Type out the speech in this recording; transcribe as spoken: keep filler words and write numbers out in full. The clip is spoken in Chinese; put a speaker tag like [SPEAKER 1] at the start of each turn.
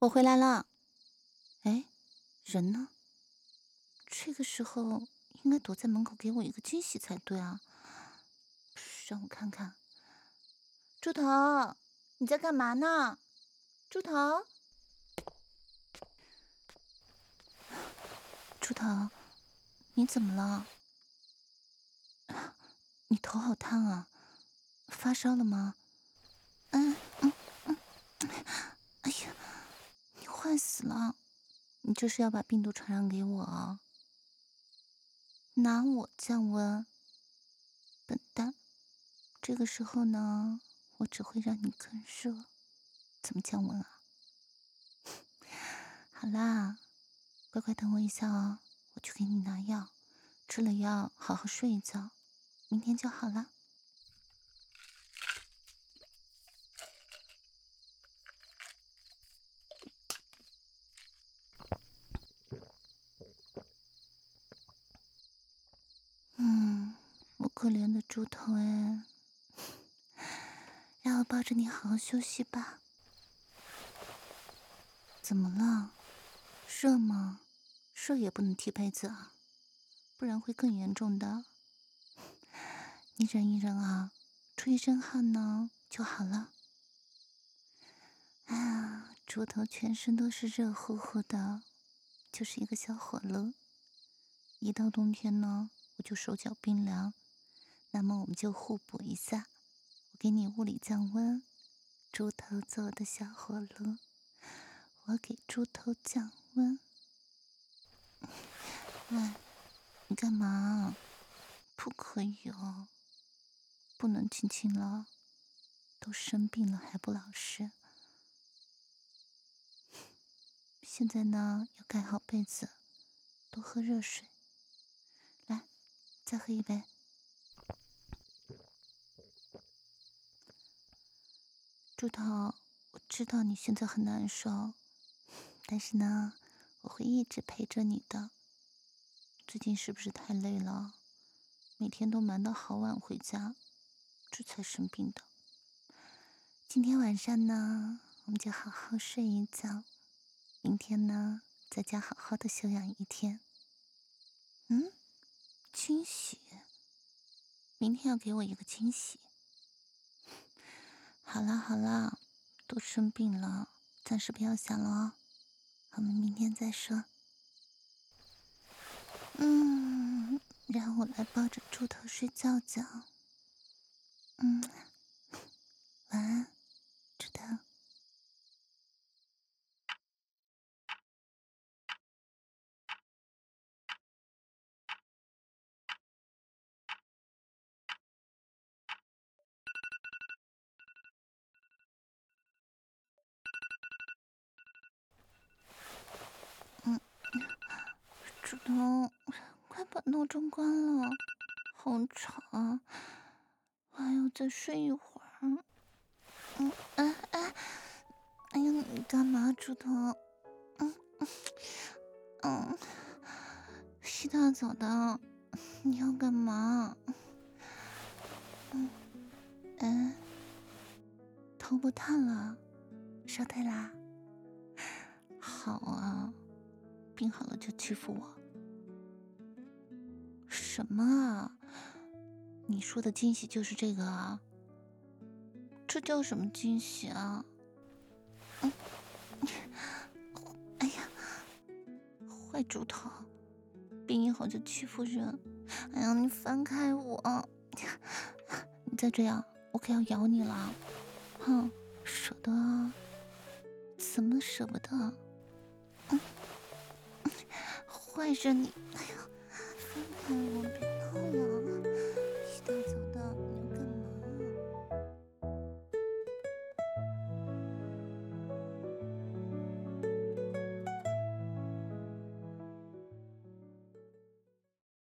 [SPEAKER 1] 我回来了。哎，人呢？这个时候应该躲在门口给我一个惊喜才对啊！让我看看，猪头，你在干嘛呢？猪头，猪头，你怎么了？你头好烫啊，发烧了吗？嗯嗯嗯，哎呀，你坏死了！你这是要把病毒传染给我啊？拿我降温？笨蛋！这个时候呢，我只会让你更热，怎么降温啊？好啦，乖乖等我一下哦，我去给你拿药，吃了药好好睡一觉，明天就好了。嗯，我可怜的猪头哎，让我抱着你好好休息吧。怎么了？热吗？热也不能踢被子啊，不然会更严重的。你忍一忍啊，出一身汗呢就好了。哎呀，猪头全身都是热乎乎的，就是一个小火炉。一到冬天呢，我就手脚冰凉。那么我们就互补一下，我给你物理降温，猪头做的小火炉，我给猪头降温。喂，你干嘛？不可以哦，不能亲亲了，都生病了还不老实。现在呢，要盖好被子，多喝热水。来，再喝一杯。猪头，我知道你现在很难受，但是呢，我会一直陪着你的。最近是不是太累了？每天都忙到好晚回家，这才生病的。今天晚上呢，我们就好好睡一觉，明天呢，在家好好的休养一天。嗯，惊喜？明天要给我一个惊喜。好啦好啦，都生病了，暂时不要想了哦，我们明天再说。嗯，让我来抱着猪头睡觉觉。嗯，晚安，猪头。嗯，猪头，快把闹钟关了，好吵啊！我还要再睡一会儿。嗯，哎哎，哎呀，你干嘛，猪头？嗯嗯嗯，一大早的，你要干嘛？嗯，哎，头不烫了，烧退啦？好啊，病好了就欺负我。什么啊？你说的惊喜就是这个啊？这叫什么惊喜啊？嗯，哎呀，坏猪头，病一好就欺负人。哎呀，你放开我！你再这样，我可要咬你了。哼，舍得啊？怎么舍不得？嗯，坏人你！哎呀，放开我！